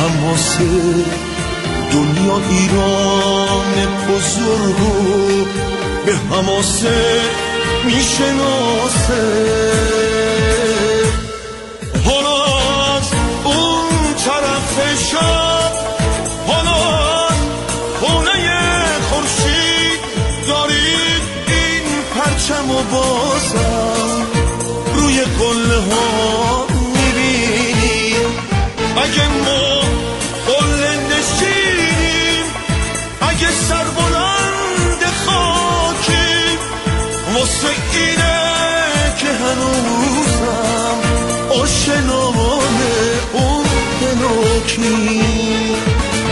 حماسه دنیا ایران بزرگو به حماسه میشناسه. حالا از اون طرف شب، حالا از خونه خورشید دارید این پرچم و بازم روی قله ها میبینیم. اگه ما قله نشینیم، اگه سربلند خاکیم، واسه اینه که هنوزم آشنای اون دلوکیم.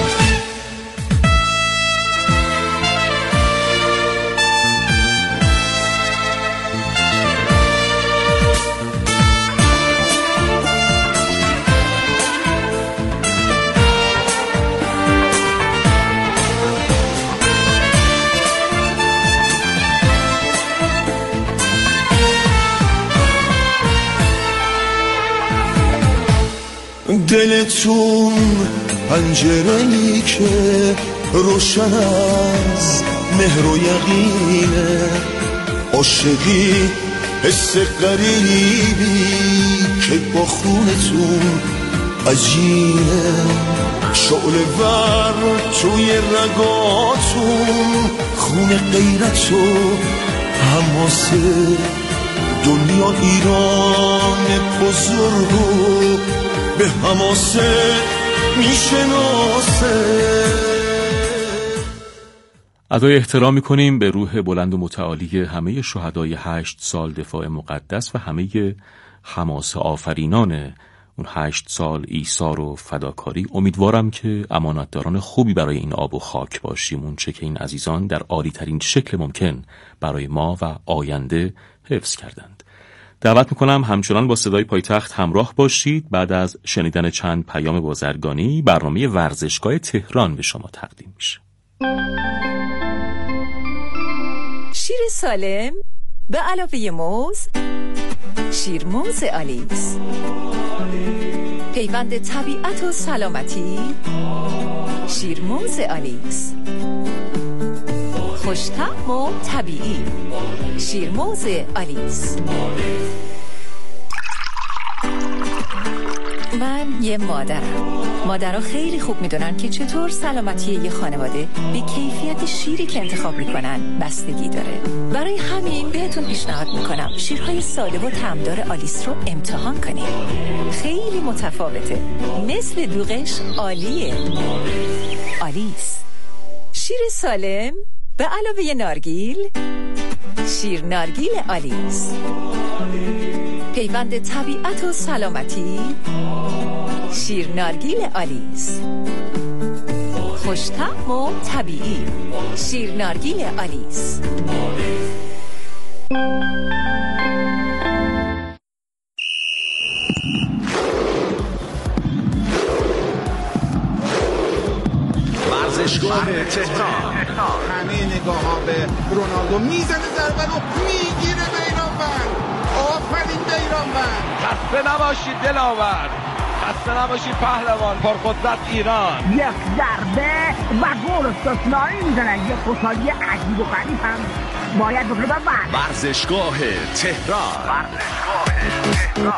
دلتون پنجره‌ای که روشن از مهر و یقینه، عاشقی حس غریبی که با خونتون عجینه، شعله ور توی رگاتون خون غیرت و حماسه دنیا ایران بزرگو به حماسه میشناسه. ادای احترام میکنیم به روح بلند و متعالی همه شهدای 8 سال دفاع مقدس و همه حماسه آفرینان اون 8 سال ایثار و فداکاری. امیدوارم که امانتداران خوبی برای این آب و خاک باشیم، اون چه که این عزیزان در عالی ترین شکل ممکن برای ما و آینده حفظ کردند. دعوت میکنم همچنان با صدای پایتخت همراه باشید. بعد از شنیدن چند پیام بازرگانی، برنامه ورزشگاه تهران به شما تقدیم میشه. شیر سالم به علاوه موز، شیرموز آلیس، پیوند طبیعت و سلامتی، شیرموز آلیس، خوش‌طعم و طبیعی، شیرموز آلیس. من یه مادرها خیلی خوب میدونن که چطور سلامتی یه خانواده به کیفیت شیری که انتخاب میکنن بستگی داره. برای همین بهتون پیشنهاد میکنم شیرهای ساده و طعمدار آلیس رو امتحان کنید. خیلی متفاوته، مثل دوغش عالیه. آلیس، شیر سالم به علاوه نارگیل، شیر نارگیل آلیس، پیوند طبیعت و سلامتی، شیر نارگیل آلیس، خوش‌طعم و طبیعی، شیر نارگیل آلیس. ورزشگاه تهران. همه نگاه ها به رونالدو، میزنه ضربه رو میگیره بیرانوند. آفرین بیرانوند. خسته نباشید دلاور، خسته نباشید پهلوان، پرقدرت ایران. یک ضربه و گل استثنایی میزنن. یک خوشحالی عجیب و غریب هم باید بکنه با ورزشگاه تهران. ورزشگاه تهران.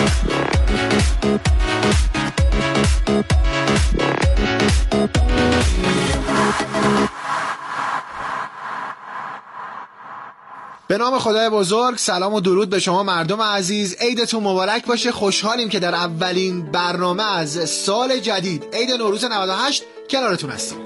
به نام خدای بزرگ، سلام و درود به شما مردم عزیز. عیدتون مبارک باشه. خوشحالیم که در اولین برنامه از سال جدید، عید نوروز 98، کنارتون هستیم.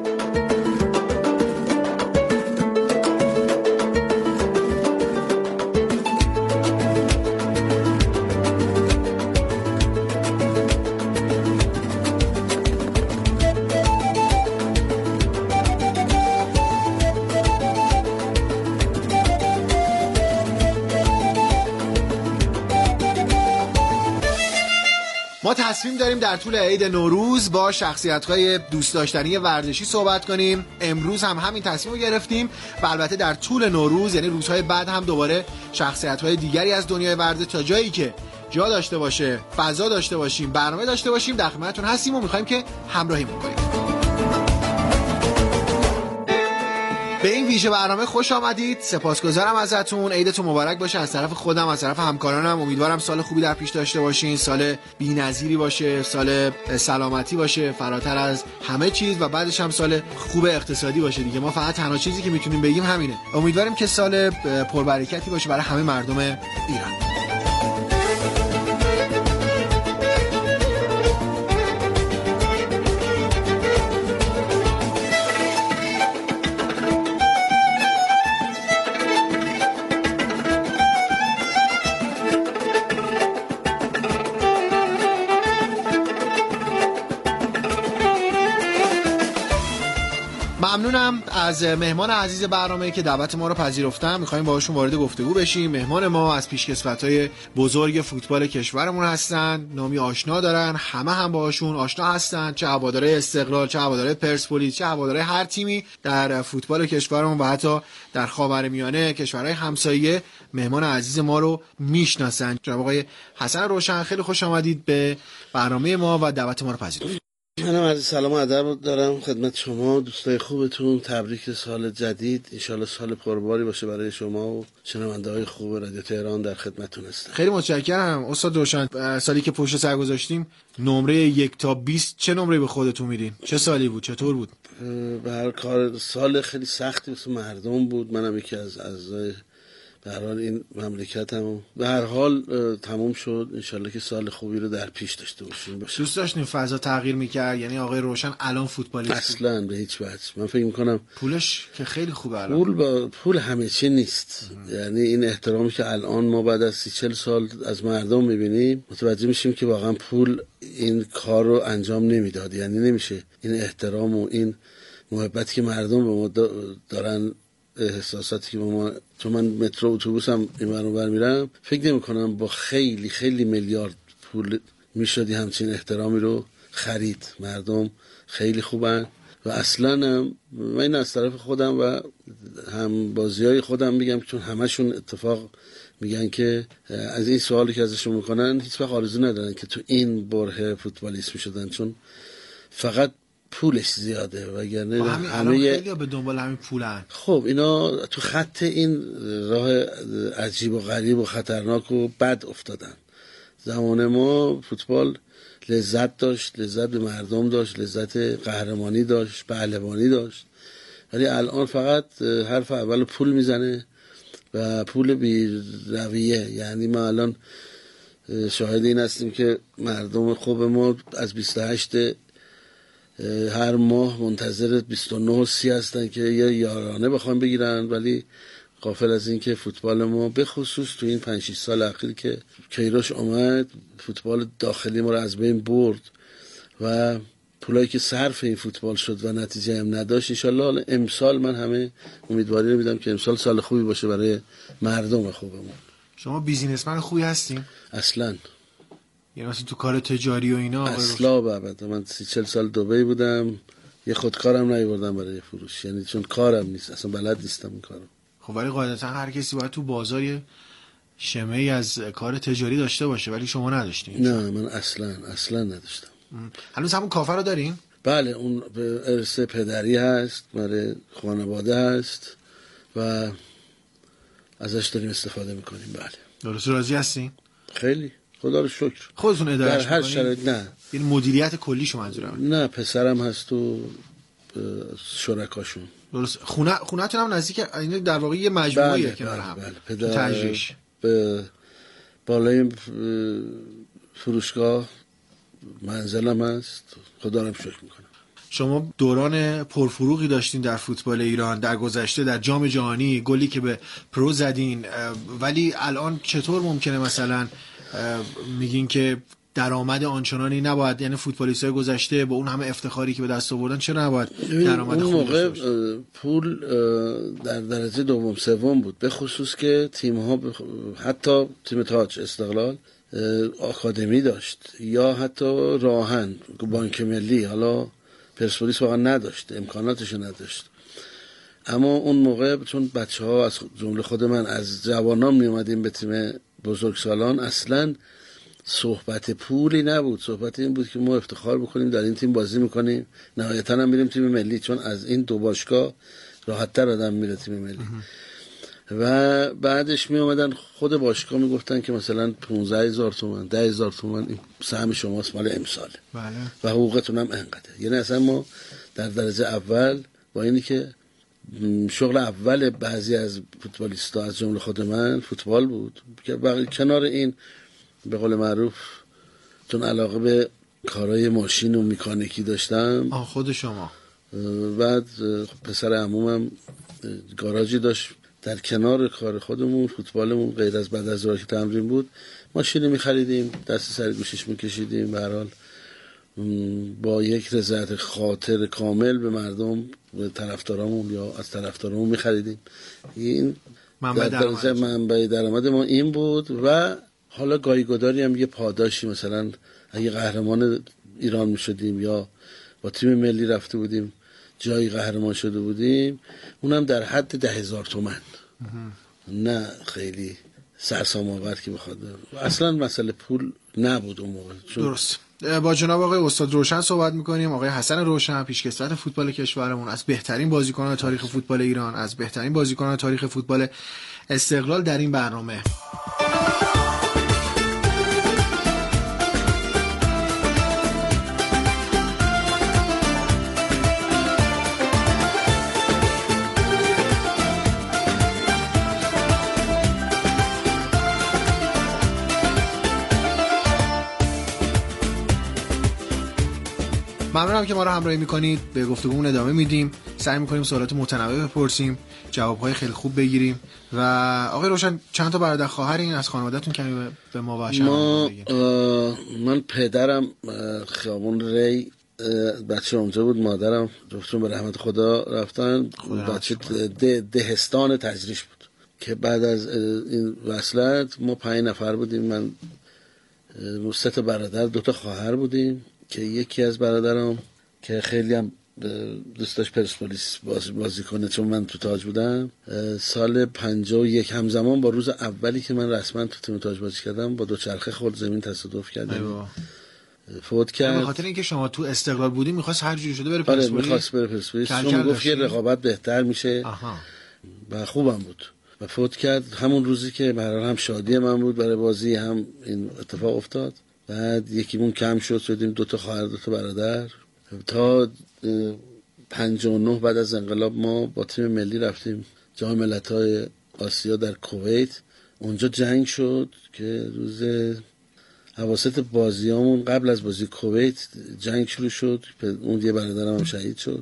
ما تصمیم داریم در طول عید نوروز با شخصیت‌های دوست داشتنی ورزشی صحبت کنیم. امروز هم همین تصمیم رو گرفتیم و البته در طول نوروز، یعنی روزهای بعد، هم دوباره شخصیت‌های دیگری از دنیای ورزش تا جایی که جا داشته باشه، فضا داشته باشیم، برنامه داشته باشیم، در خدمتتون هستیم و می‌خوایم که همراهیمون کنیم. به این ویژه برنامه خوش آمدید. سپاسگزارم ازتون. عیدتون مبارک باشه از طرف خودم، از طرف همکارانم. امیدوارم سال خوبی در پیش داشته باشین، سال بی‌نظیری باشه، سال سلامتی باشه فراتر از همه چیز و بعدش هم سال خوب اقتصادی باشه دیگه. ما فقط تنها چیزی که میتونیم بگیم همینه. امیدواریم که سال پربرکتی باشه برای همه مردم ایران. ممنونم از مهمان عزیز برنامه که دعوت ما رو پذیرفتن. می‌خوایم باهاشون وارد گفتگو بشیم. مهمان ما از پیشکسوت‌های بزرگ فوتبال کشورمون هستن. نامی آشنا دارن، همه هم باهاشون آشنا هستن، چه هواداره استقلال، چه هواداره پرسپولیس، چه هواداره هر تیمی در فوتبال کشورمون و حتی در خاورمیانه کشورهای همسایه مهمان عزیز ما رو میشناسن. جناب آقای حسن روشن، خیلی خوش آمدید به برنامه ما و دعوت ما رو پذیرفتید. منم عرض سلام و ادب دارم خدمت شما دوستای خوبتون. تبریک سال جدید، انشالله سال پرباری باشه برای شما و شنونده‌های خوب رادیو تهران. در خدمتتون هستم. خیلی متشکرم استاد روشن. سالی که پشت سر گذاشتیم نمره 1 تا 20 چه نمره به خودتون میدین؟ چه سالی بود؟ چطور بود؟ به هر کار سال خیلی سختی واسه مردم بود. منم یکی از اعضای به هر حال این مملکتم به هر حال تموم شد. انشالله که سال خوبی رو در پیش داشته باشیم. دوست داشتین فضا تغییر میکرد؟ یعنی آقای روشن الان فوتبالیست اصلا به هیچ وجه. من فکر میکنم پولش که خیلی خوبه الان. پول همه چی نیست. یعنی این احترامی که الان ما بعد از 30-40 سال از مردم میبینیم متوجه میشیم که واقعا پول این کار رو انجام نمیداد. یعنی نمیشه این احترام و این محبتی که مردم به ما دارن، احساساتی که ما، چون من مترو اتوبوس هم این ور اون ور میرم، فکر نمی کنم با خیلی خیلی میلیارد پول میشدی همچین احترامی رو خرید. مردم خیلی خوبن و اصلا من از طرف خودم و هم بازیای خودم میگم، چون همشون اتفاق میگن که از این سوالی که ازشون میکنن هیچ وقت آرزو ندارن که تو این بره فوتبالیست میشدن، چون فقط پولش زیاده وگرنه همه خیلی به دنبال همین پولن. خب اینا تو خط این راه عجیب و غریب و خطرناک و بد افتادن. زمان ما فوتبال لذت داشت، لذت به مردم داشت، لذت قهرمانی داشت، پهلوانی داشت، ولی الان فقط حرف اول پول میزنه و پول بی رویه. یعنی ما الان شاهد این هستیم که مردم خوب ما از 28 هر ماه منتظر 29/30 هستن که یه یارانه بخوام بگیرن، ولی غافل از این که فوتبال ما به خصوص تو این 5-6 سال اخیر که کیروش اومد فوتبال داخلی ما رو از بین برد و پولایی که صرف این فوتبال شد و نتیجه هم نداشت. انشالله امسال من همه امیدواری رو میدم که امسال سال خوبی باشه برای مردم خوبمون. شما بیزینسمن خوبی هستین؟ اصلاً. یعنی مثلا تو کار تجاری و اینا؟ اصلا بابت من 30-40 سال دبی بودم، یه خودکارم نیاوردم برای فروش، یعنی چون کارم نیست، اصلا بلد نیستم این کارو. خب ولی قاعدتا هر کسی باید تو بازار یه شمعی از کار تجاری داشته باشه، ولی شما نداشتین. نه من اصلا نداشتم. هنوز همون کافه رو دارین؟ بله، اون به ارث پدری هست، برای خانواده هست و ازش داریم استفاده میکنیم. بله. درست راضی هستین؟ خیلی، خدا رو شکر. خودتون ادارهش در هر میکنین؟ شرایط. نه این مدیریت کلیشو منظورم. نه پسرم هست و شرکاشون. درست. خونه‌تون هم نزدیک این در واقع یه مجموعه‌ایه کنار هم. پدر تجریش به بالای فروشگاه منزلم هست، خدا رو شکر میکنم. شما دوران پرفروغی داشتین در فوتبال ایران در گذشته، در جام جهانی گلی که به پرو زدین، ولی الان چطور ممکنه مثلا میگین که درآمد آنچنانی نباید، یعنی فوتبالیستای گذشته با اون همه افتخاری که به دست آوردن چرا نباید درآمد خوبی داشته باشن؟ اون موقع پول در درجه دوم سوم بود، به خصوص که تیم‌ها حتی تیم تاج استقلال آکادمی داشت یا حتی راهن بانک ملی، حالا پرسپولیس واقعا نداشت، امکاناتش نداشت. اما اون موقع چون بچه‌ها از جمله خود من از جوانان می اومدیم به تیم بزرگسالان، اصلا صحبت پولی نبود، صحبت این بود که ما افتخار بکنیم در این تیم بازی میکنیم، نهایتا هم میریم تیم ملی، چون از این دو باشگاه راحت‌تر آدم میره تیم ملی. و بعدش می اومدن خود باشگاه میگفتن که مثلا 15,000 تومان 10,000 تومان این سهم شماست مال امسال، بله، و حقوقتون هم انقدر. یعنی اصلا ما در درجه اول با اینی که شغل اول بعضی از فوتبالیستا از جمله خود من فوتبال بود، که کنار این به قول معروف چون علاقه به کارهای ماشین و مکانیکی داشتم. خود شما بعد پسر عمومم گاراژی داشت در کنار کار خودمون فوتبالمون، غیر از بعد از ظهر که تمرین بود ماشینی می‌خریدیم، دست سر گوشش می‌کشیدیم، به هر حال با یک رضایت خاطر کامل به مردم، به طرفدارامون یا از طرفدارامون می‌خریدیم. این منبع درآمد ما این بود. و حالا گایگداری هم یه پاداشی، مثلا اگه قهرمان ایران می‌شدیم یا با تیم ملی رفته بودیم جایی قهرمان شده بودیم، اونم در حد 10,000 تومان، نه خیلی سرسام آور که بخواد. اصلا مسئله پول نبود اون موقع. درست. با جناب آقای استاد روشن صحبت میکنیم. آقای حسن روشن، پیشکسوت فوتبال کشورمون، از بهترین بازیکنان تاریخ فوتبال ایران، از بهترین بازیکنان تاریخ فوتبال استقلال در این برنامه. ممنونم که ما رو همراهی میکنید. به گفتگومون ادامه میدیم، سعی میکنیم سوالات متنوع بپرسیم، جوابهای خیلی خوب بگیریم. و آقای روشن، چند تا برادر خواهرین از خانواده‌تون کمی به ما باشن؟ من پدرم خیابون ری بچه اونجا بود، مادرم جفتشون به رحمت خدا رفتن، بچه دهستان تجریش بود. که بعد از این وصلت ما 5 نفر بودیم، من 3 تا برادر 2 تا خواهر بودیم، که یکی از برادرام که خیلی هم دوست داشت پرسپولیس بازی کنه چون من تو تاج بودم، سال 51 همزمان با روز اولی که من رسما تو تیم تاج بازی کردم با دوچرخه خورد زمین، تصادف کرد، فوت کرد. به خاطر اینکه شما تو استقلال بودی می‌خواست هر جوری شده بره پرسپولیس. آره می‌خواست بره پرسپولیس، چون گفت که رقابت بهتر میشه. و خوبم بود و فوت کرد همون روزی که به هر حال هم شادی من بود برای بازی، هم این اتفاق افتاد. بعد یکیمون کم شد، شدیم 2 تا خواهر 2 تا برادر. تا 59 بعد از انقلاب ما با تیم ملی رفتیم جام ملت‌های آسیا در کویت. اونجا جنگ شد که روز اواسط بازیامون قبل از بازی کویت جنگ شروع شد. اون یه برادرم هم شهید شد.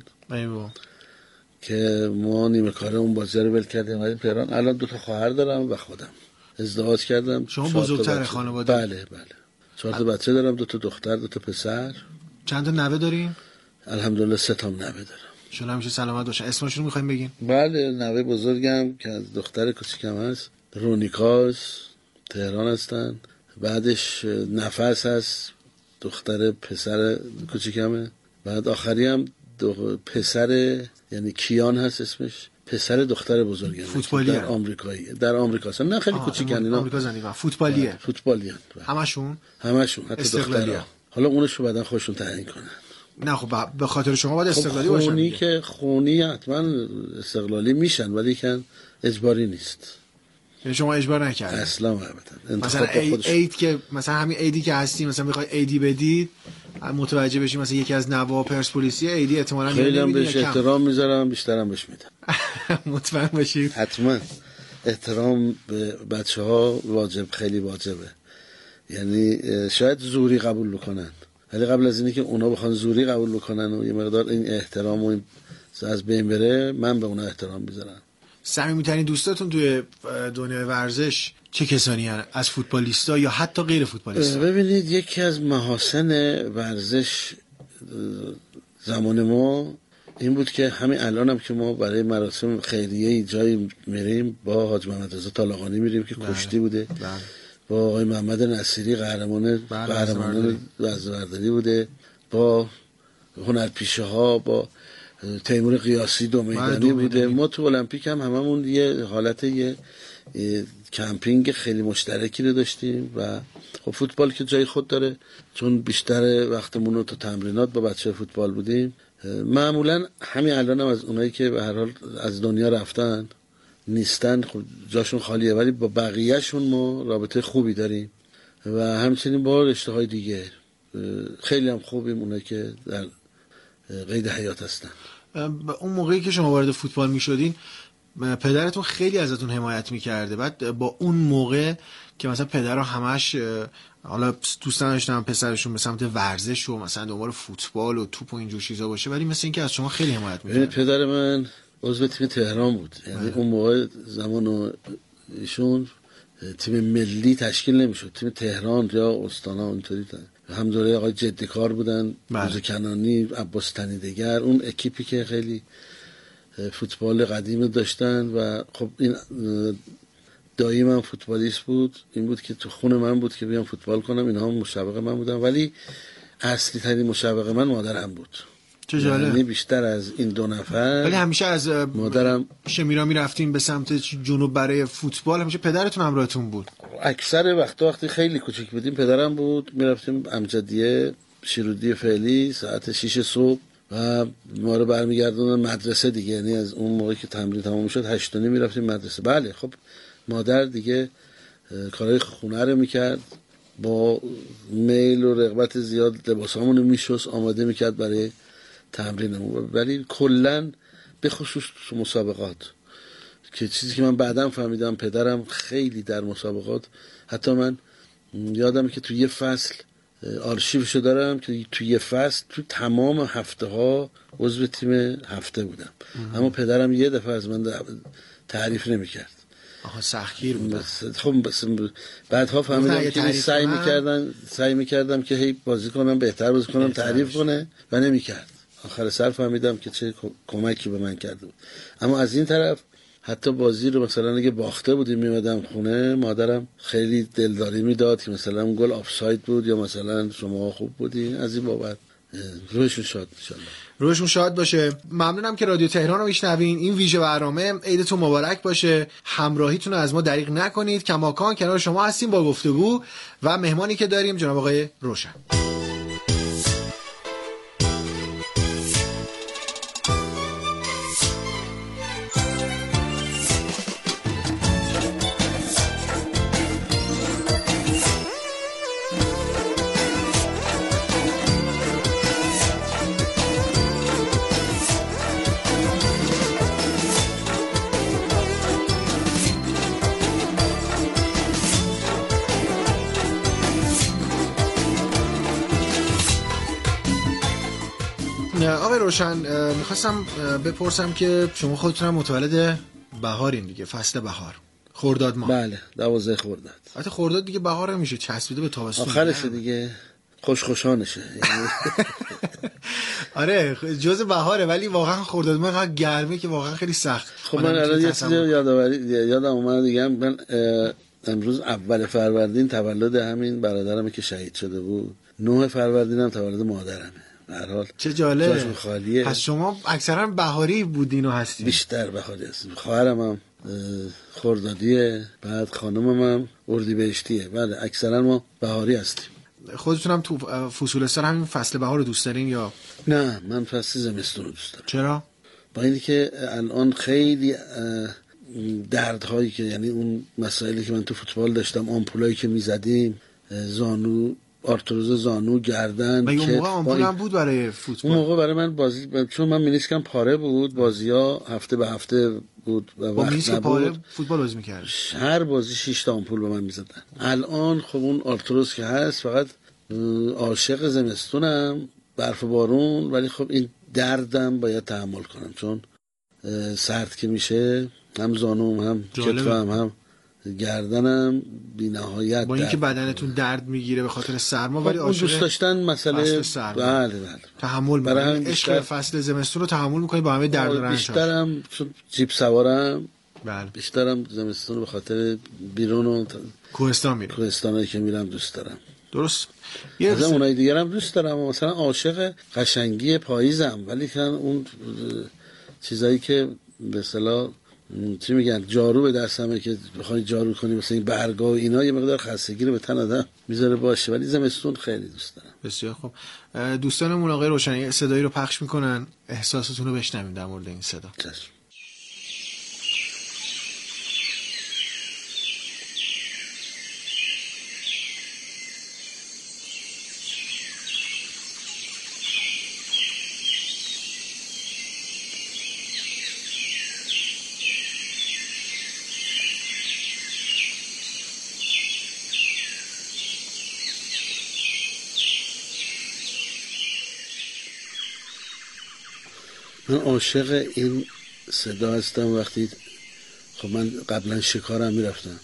که ما نیمه کاره اون بازی رو ول کردیم اومدیم تهران. الان 2 تا خواهر دارم و خودم ازدواج کردم. شما بزرگتر خانواده؟ بله 4 تا بچه دارم، 2 تا دختر 2 تا پسر. چند تا نوه دارین؟ الحمدلله 3 تا نوه دارم. شما همیشه سلامت باشن. اسمشون رو می‌خواید بگین؟ بله، نوه بزرگم که از دختر کوچیکم هست رونیکاس، تهران هستن. بعدش نفس هست، دختر پسر کوچیکمه. بعد آخری هم پسر، یعنی کیان هست اسمش، پسر دختر بزرگم، فوتبالیه در آمریکایی، در آمریکا هستن. نه خیلی کوچیکن اینا، آمریکا زندگی فوتبالیه. فوتبالیه همشون حتی دخترها. حالا اونشو بعدن خودشون تعیین کنن. نه خب به خاطر شما باید استقلالی باشن. خونی که خونی حتما استقلالی میشن، ولی که اجباری نیست. یعنی شما اجبار نکردید اصلا ابدا. مثلا عید که مثلا همین عیدی که هستیم مثلا بخوای عیدی بدید متوجه بشیم مثلا یکی از نواب پرسپولیسی عیدی احتمالاً خیلی هم بهش احترام میذارم، بیشترم بهش میدم. مطمئن باشید. حتما احترام به بچه‌ها واجب، خیلی واجبه. یعنی شاید زوری قبول بکنن، ولی قبل از اینی که اونا بخوان زوری قبول بکنن و یه مقدار این احترام و از بین بره، من به اونا احترام میذارم. صمیمی‌ترین دوستاتون توی دنیای ورزش چه کسانی هستن؟ از فوتبالیستا یا حتی غیر فوتبالیستا؟ ببینید، یکی از محاسن ورزش زمان ما این بود که همین الان هم که ما برای مراسم خیریه جایی میریم با حاج محمد رضا طالقانی میریم که کشتی بوده، با آقای محمد نصیری قهرمان وزنه‌برداری بوده، با هنرپیشه ها، با تیمور قیاسی دو میدانی بوده. ما تو المپیک هم هممون یه حالت یه کمپینگ خیلی مشترکی رو داشتیم و خب فوتبال که جای خود داره، چون بیشتر وقتمون رو تو تمرینات با بچه فوتبال بودیم. معمولا همین الان هم از اونایی که به هر حال از دنیا رفتن نیستن، خب جاشون خالیه، ولی با بقیهشون ما رابطه خوبی داریم و همچنین با رشته‌های دیگه خیلی هم خوبیم اونایی که در قید حیات هستن. اون موقعی که شما وارد فوتبال میشدین پدرتون خیلی ازتون حمایت میکرده، بعد با اون موقع که مثلا پدرها همش حالا دوست نداشتن پسرشون به سمت ورزش و مثلا دنبال فوتبال و توپ و اینجور چیزا باشه، ولی مثل اینکه از شما خیلی حمایت میکرد. پدر من عضو تیم تهران بود، یعنی اون موقع زمان ایشون تیم ملی تشکیل نمیشد، تیم تهران یا استانا اونطوری هم دوره آقای جدیکار بودن، روز کنانی، عباس تنیدگر، اون اکیپی که خیلی فوتبال قدیم داشتن و خب این دایی من فوتبالیست بود، این بود که تو خون من بود که بیام فوتبال کنم، اینها هم مشوق من بودن، ولی اصلی ترین مشوق من مادرم بود. چه جالب. یعنی بیشتر از این دو نفر. ولی همیشه از مادرم شمیرا میرفتین به سمت جنوب برای فوتبال، همیشه پدرتون همراهتون بود؟ اکثر وقتی خیلی کوچیک بودیم پدرم بود، میرفتیم امجدیه شیرودی فعلی ساعت 6 صبح و ما رو برمیگردوندن مدرسه دیگه، یعنی از اون موقعی که تمرین تمام میشد 8:30 میرفتیم مدرسه. بله خب مادر دیگه کارهای خونه رو میکرد، با میل و رغبت زیاد لباسامونو میشست، آماده میکرد برای تمرینمون. ولی کلا به خصوص تو مسابقات، که چیزی که من بعداً فهمیدم پدرم خیلی در مسابقات، حتی من یادم که تو یه فصل آرشیوشو دارم که تو یه فصل تو تمام هفته ها عضو تیم هفته بودم، اما پدرم یه دفعه از من تعریف نمیکرد. آها سختگیر بود. خب بعدها فهمیدم که سعی میکردم که هی بازی کنم، بهتر بازی کنم، تعریف کنه و نمیکرد. آخر سر فهمیدم که چه کمکی به من کرده بود. اما از این طرف حتی بازی رو مثلا اگه باخته بودیم میمدم خونه، مادرم خیلی دلداری میداد که مثلا اون گل آفساید بود یا مثلا شما خوب بودین. از این بابت روحشون شاد انشالله. روحشون شاد باشه. ممنونم که رادیو تهران رو میشنوین. این ویژه برنامه عیدتون مبارک باشه. همراهیتون رو از ما دریغ نکنید. کماکان کنار شما هستیم با گفتگو و مهمانی که داریم جناب آقای روشن. آقای روشن، میخواستم بپرسم که شما خودتون هم متولد بهارین دیگه، فصل بهار، خرداد ماه. بله 12 خرداد. البته خرداد دیگه بهار میشه، چسبیده به تابستون، آخرشه دیگه، خوشخوشانشه. آره جز بهاره، ولی واقعا خرداد ماه انقدر گرمه که واقعا خیلی سخت. خب من الان یه چیزی یادم اومد دیگه، من امروز اول فروردین تولد همین برادرمه که شهید شده بود، 9 فروردین هم تولد مادرمه. هر حال چه جالب. جاشون خالیه. پس شما اکثرا بهاری بودین و هستین؟ بیشتر بهاری هستیم. خواهرم هم خردادیه، بعد خانمم هم اردیبهشتیه. بله اکثرا ما بهاری هستیم. خودتون هم تو فصول سال همین فصل بهار رو دوست دارین یا نه؟ من فصل زمستون رو دوست دارم. چرا؟ با اینی که الان خیلی دردهایی که، یعنی اون مسائلی که من تو فوتبال داشتم، آمپولایی که میزدیم، زانو، آرتروز زانو، گردن، اون موقع آمپول هم بود برای فوتبال. اون موقع برای من بازی، چون من مینیسکم پاره بود، بازی‌ها هفته به هفته بود و وقت مینیسک پاره فوتبال بازی می‌کرد. هر بازی 6 تا آمپول به من می‌زدن. الان خب اون آرتروز که هست، فقط عاشق زمستونم، برف و بارون، ولی خب این دردم باید تحمل کنم، چون سرد که میشه هم زانوم هم کتفم هم گردنم بی نهایت. با اینکه بدنتون درد میگیره به خاطر سرما، ولی اون دوست داشتن مسئله بله تحمل میکنید. عشق فصل زمستون رو تحمل میکنید با همه درد و رنج. بیشترم چون جیپ سوارم، بله بیشترم زمستون رو به خاطر بیرون و کوهستان میرم، کوهستانایی که میرم دوست دارم. درست. از اونای دیگر هم دوست دارم، مثلا عاشق قشنگی پاییزم، ولی که اون چیزایی که به اصطلاح چی میگن جارو به دستمه که بخوای جارو کنی مثلا این برگا و اینا یه مقدار خستگی رو به تن آدم میذاره باشه، ولی زمستون خیلی دوست دارم. بسیار خوب. دوستانمون آقای روشنی صدایی رو پخش میکنن، احساستون رو بشنویم در مورد این صدا. چشم. من عاشق این صدا هستم. وقتی خب من قبلا شکارم میرفتم،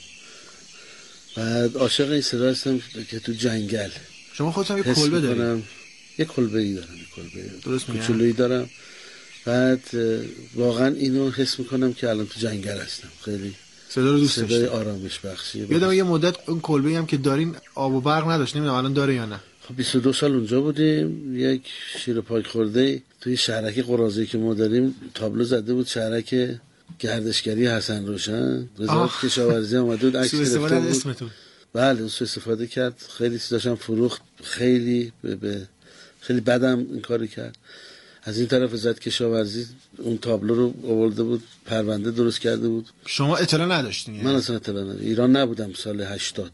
بعد عاشق این صدا هستم که تو جنگل. شما خودتون یه کلبه دارید؟ یه کلبه‌ای دارم، یه کلبه درست میگم، کوچولویی دارم. بعد واقعا اینو حس میکنم که الان تو جنگل هستم. خیلی صدا رو دوست داشتم، صدای آرامش بخشیه. یادم یه مدت اون کلبه‌ای هم که دارین آب و برق نداشت، نمیدونم الان داره یا نه. خب 22 سال اونجا بودیم. یک شیر پاک خورده توی شهرک قرازه‌ای که ما داریم تابلو زده بود، شهرک گردشگری حسن روشن، وزارت کشاورزی اومده بود عکس گرفته بود. اسمتون؟ بله، سوء استفاده کرد، خیلی چیزاشم فروخت، خیلی خیلی بدم این کارو کرد. از این طرف وزارت کشاورزی اون تابلو رو آورده بود، پرونده درست کرده بود. شما اطلاع نداشتین؟ من اصلا اطلاع نداشتم، ایران نبودم سال 80.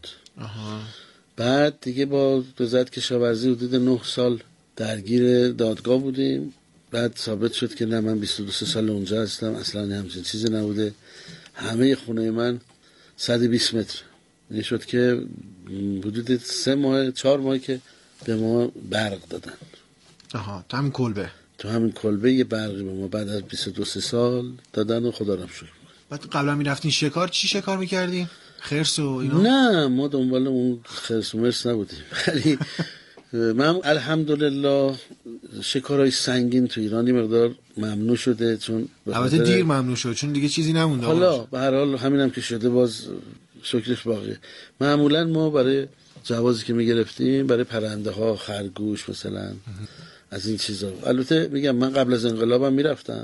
بعد دیگه با وزارت کشاورزی حدود 9 سال درگیر دادگاه بودیم. بعد ثابت شد که نه، من 22 سال اونجا هستم، اصلا همچین چیزی نبوده. همه خونه من 120 متر. این شد که حدود 3 ماه 4 ماه که به ما برق دادن. تو همین کلبه؟ تو همین کلبه یه برقی به ما بعد از 22 سال دادن و خدا رو شکر. بعد قبلا میرفتین شکار، چی شکار میکردین؟ خرس و اینا؟ نه، ما دنبال اون خرس و مرس نبودیم، ولی من الحمدلله شکارهای سنگین تو ایران یه مقدار ممنوع شده، چون البته دیر ممنوع شد چون دیگه چیزی نمونده. حالا به هر حال همینم که شده باز شکرش باقیه. معمولا ما برای جوازی که میگرفتیم برای پرنده ها، خرگوش مثلا از این چیزا. البته میگم من قبل از انقلابم میرفتم،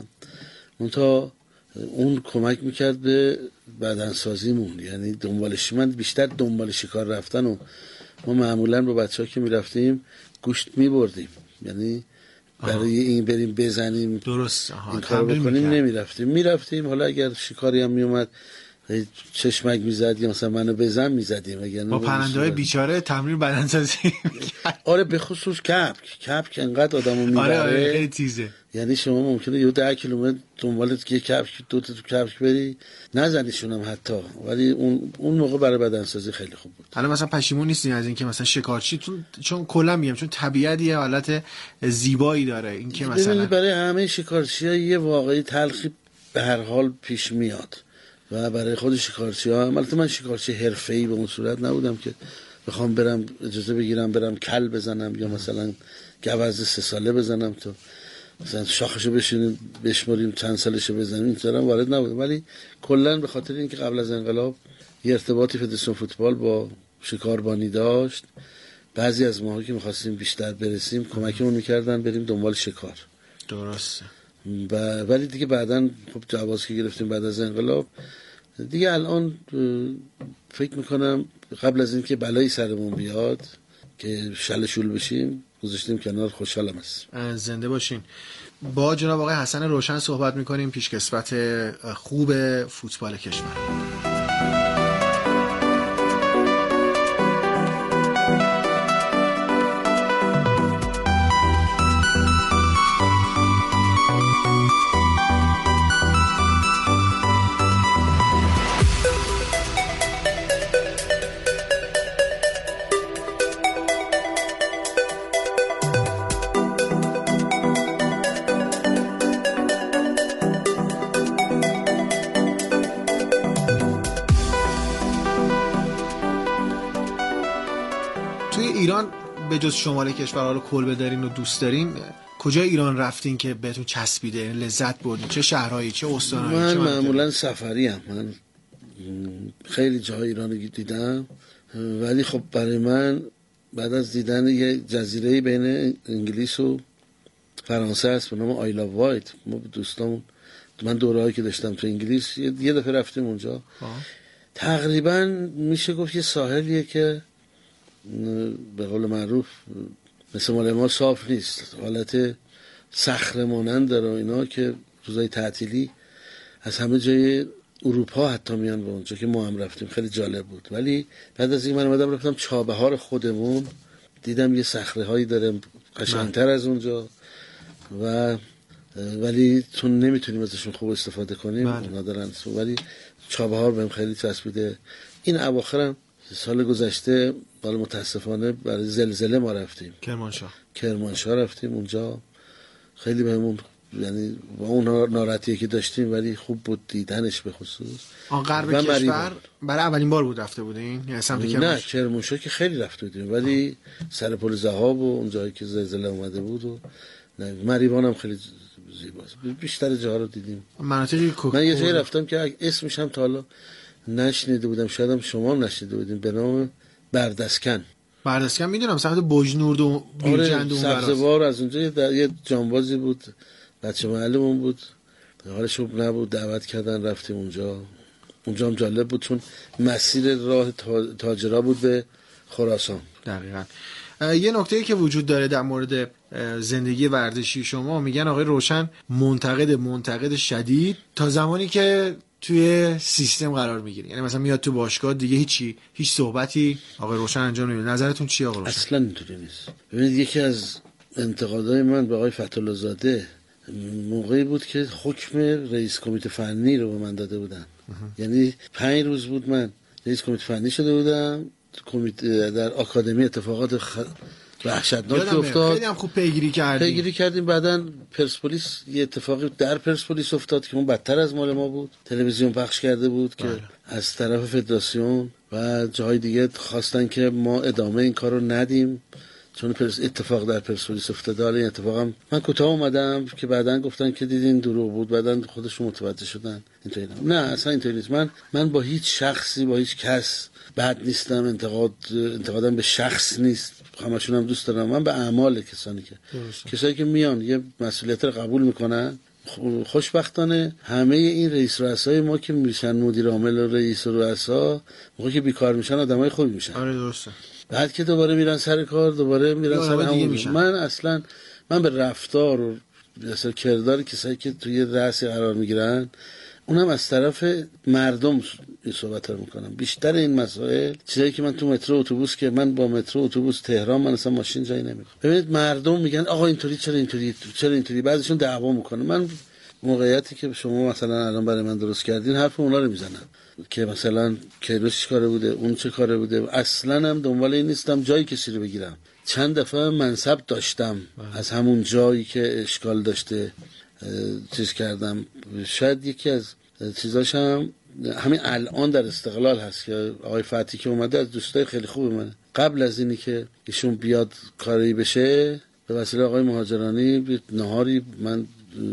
اون کمک میکرد به بدنسازیمون، یعنی دنبالش. من بیشتر دنبال شکار رفتن و ما معمولا با بچه‌ها که میرفتیم گوشت میبردیم، یعنی برای این بریم بزنیم درست این کار بکنیم میرفتیم. حالا اگر شکاری هم میومد چشمک میزد یا مثلا منو بزن میزدیم. با پرنده‌های بیچاره تمرین بدنسازی. آره، به خصوص کپک انقدر آدمو میبره. آره خیلی تیزه. یعنی شما ممکنه یه 10 کیلومتر دنبالت که کپک 2 تا کپک بری نزنیشون هم حتی، ولی اون موقع برای بدنسازی خیلی خوب بود. حالا مثلا پشیمون نیستین از اینکه مثلا شکارچی چون کلا میگم چون طبیعت یه حالت زیبایی داره، اینکه مثلا برای همه شکارچی‌ها یه واقعی تلخی به هر حال پیش میاد و برای خود شکارچی‌ها. البته من شکارچی حرفه‌ای به اون صورت نبودم که بخوام برم اجازه بگیرم برم کل بزنم یا مثلا گوز 3 ساله بزنم تو مثلا شاخشو بشینیم بشماریم چند سالشه بزنیم، اینطورا وارد نبودم. ولی کلا به خاطر اینکه قبل از انقلاب یه ارتباطی فدراسیون فوتبال با شکاربانی داشت، بعضی از ماها که می‌خواستیم بیشتر برسیم کمکمون می‌کردن بریم دنبال شکار. درسته. ولی دیگه بعداً خب جواز که گرفتیم بعد از انقلاب دیگه، الان فکر میکنم قبل از اینکه بلایی سرمون بیاد که شل شول بشیم گذاشتیم کنار. خوشحالم هست. زنده باشین. با جناب آقای حسن روشن صحبت میکنیم، پیشکسوت خوب فوتبال کشور. به جز شمال کشور حالا کلبه دارین و دوست دارین، کجا ایران رفتین که بهتون چسبیده، لذت بردین؟ چه شهرهایی، چه استانهایی؟ من معمولا سفری ام. من خیلی جاهای ایران رو دیدم، ولی خب برای من بعد از دیدن یه جزیره بین انگلیس و فرانسه است به نام آیلا وایت، ما دوستامون، من دوره‌ای که داشتم تو انگلیس یه دفعه رفتیم اونجا. تقریبا میشه گفت یه ساحلیه که به قول معروف مثل مال ما صاف نیست، حالت صخره مانند داره اینا که روزای تعطیلی از همه جای اروپا حتی میان به اونجا که ما هم رفتیم، خیلی جالب بود. ولی بعد از این من اومدم رفتم چابهار خودمون، دیدم یه صخره هایی داره قشنگتر از اونجا ولی چون نمیتونیم ازشون خوب استفاده کنیم اونا دارن، ولی چابهار بهم خیلی چسبیده. این اواخرم سال گذشته بالا متاسفانه برای زلزله ما رفتیم کرمانشاه رفتیم اونجا، خیلی بهمون یعنی با اون ناراحتیه که داشتیم ولی خوب بود دیدنش به خصوص. غرب کشور برای اولین بار بود رفته بودین یا سمت کرمانشاه؟ نه کرمانشاه که خیلی رفته بودیم ولی سر پل ذهاب و اون جایی که زلزله اومده بود و مریوان هم خیلی زیباست، بیشتر جاها رو دیدیم. مناطقی من یه جایی رفتم که اسمش هم تا حالا نشنیده بودم، شاید هم شما هم نشنیده بودیم، به نام بردسکن میدونم سمت بوجنورد و بیرجند اون سبزوار. از اونجا یه جانبازی بود بچه معلمون بود، حالش خوب نبود، دعوت کردن رفتیم اونجا هم جالب بود چون مسیر راه تاجرا بود به خراسان. دقیقاً. یه نکته‌ای که وجود داره در مورد زندگی ورزشی شما، میگن آقای روشن منتقد شدید تا زمانی که توی سیستم قرار میگیره، یعنی مثلا میاد تو باشگاه دیگه هیچ صحبتی آقای روشن انجام نمیده. نظرتون چیه آقای روشن؟ اصلا اینطوری نیست. ببینید یکی از انتقادهای من به آقای فتح‌الله زاده موقعی بود که حکم رئیس کمیته فنی رو به من داده بودن، یعنی 5 روز بود من رئیس کمیته فنی شده بودم، کمیته در آکادمی اتفاقات وحشتناکی افتاد، خیلی هم خوب پیگیری کردیم. بعدن پرسپولیس یه اتفاقی در پرسپولیس افتاد که اون بدتر از مال ما بود، تلویزیون پخش کرده بود که از طرف فدراسیون و جاهای دیگه خواستن که ما ادامه این کار رو ندیم چون اتفاق در پرسپولیس افتاده. حالا این اتفاقم من کوتاه اومدم که بعدن گفتن که دیدین دروغ بود، بعدن خودشون متوجه شدن اینطوری نه اصلا اینطوری نیست. من با هیچ شخصی با هیچ کس بد نیستم، انتقادم به شخص نیست، همشون هم دوست دارم. من به اعمال کسایی که میان یه مسئولیت رو قبول میکنن. خوشبختانه همه این رئیس رؤسای ما که میشن مدیر عامل و رئیس رؤسا موقعی که بیکار میشن آدمای خوبی میشن. آره درسته. بعد که دوباره میرن سر کار دوباره میرن سر همون. من به رفتار و مثلا کردار کسایی که توی رأسی قرار میگیرن اونم از طرف مردم این صحبت رو میکنم. بیشتر این مسائل چیزایی که من تو مترو اتوبوس که من با مترو اتوبوس تهران من اصلا ماشین جایی نمیره. ببینید مردم میگن آقا اینطوری چرا اینطوری بعضیشون دعوا میکنه. من موقعیتی که شما مثلا الان برای من درست کردین حرف اونا رو میزنم که مثلا کیروش چه کاره بوده اون چه کاره بوده. اصلا هم دنبال این نیستم جایی کسی رو بگیرم. چند دفعه منصب داشتم از همون جایی که اشکال داشته چیز کردم. شاید یکی از چیزاشم همین الان در استقلال هست که آقای فتحی که اومده از دوستای خیلی خوب منه. قبل از اینی که ایشون بیاد کاری بشه به وسیله آقای مهاجرانی نهاری من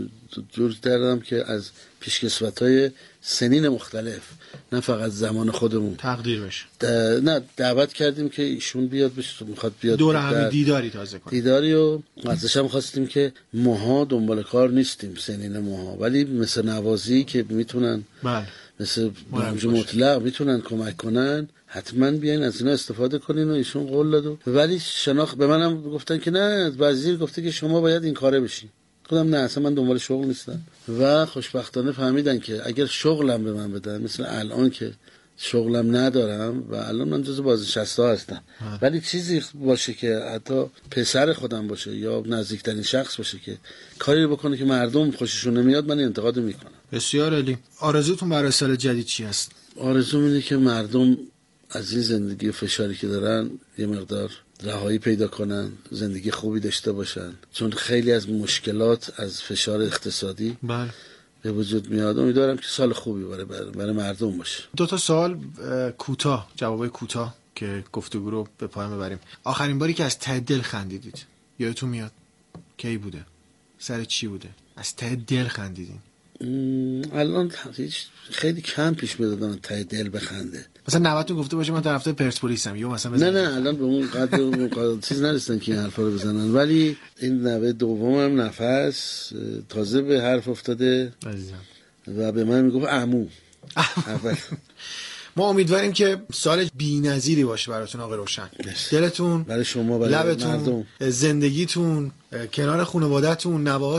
جور کردم که از پیشکسوت‌های سنین مختلف نه فقط زمان خودمون تقدیر بشه. نه دعوت کردیم که ایشون بیاد بشه، میخواد بیاد دور همین دیداری تازه کنه. دیداری و ازش هم خواستیم که ماها دنبال کار نیستیم سنین ماها، ولی مثل نوازی که میتونن مثل برنج مطلق میتونن کمک کنن حتما بیاین از اینا استفاده کنین. و ایشون قول داد ولی شناخت به منم گفتن که نه وزیر گفته که شما باید این کاره بشین. خودم نه اصلا من دنبال شغل نیستم و خوشبختانه فهمیدن که اگر شغلم به من بدن مثل الان که شغلم ندارم و الان من جزو بازنشسته هستم ولی چیزی باشه که حتی پسر خودم باشه یا نزدیکترین شخص باشه که کاری بکنه که مردم خوششون نمیاد من انتقاد میکنم. بسیار عالی. آرزوتون برای سال جدید چی است؟ آرزوم اینه که مردم از این زندگی فشاری که دارن یه مقدار رهایی پیدا کنن، زندگی خوبی داشته باشن، چون خیلی از مشکلات از فشار اقتصادی به وجود میاد. امیدوارم که سال خوبی برای مردم باشه. 2 سوال کوتاه، جوابای کوتاه که گفتگو رو به پایان ببریم. آخرین باری که از ته دل خندیدید یادتون میاد کی بوده؟ سر چی بوده؟ از ته دل خندیدین؟ الان خیلی کم پیش بدادن ته دل بخنده. مثلا 90 گفته باشه من طرفدار پرسپولیسم یا مثلا نه الان به اون قدر چیز نرسیدن که این حرفا رو بزنن، ولی این نوه دومم نفس تازه به حرف افتاده عزیزم و به من میگفت عمو. اول ما امیدواریم که سال بی‌نظیری باشه براتون آقای روشن. دلتون، برای شما، برای لبتون، مردم، زندگیتون، کنار خانواده‌تون، نوه‌هاتون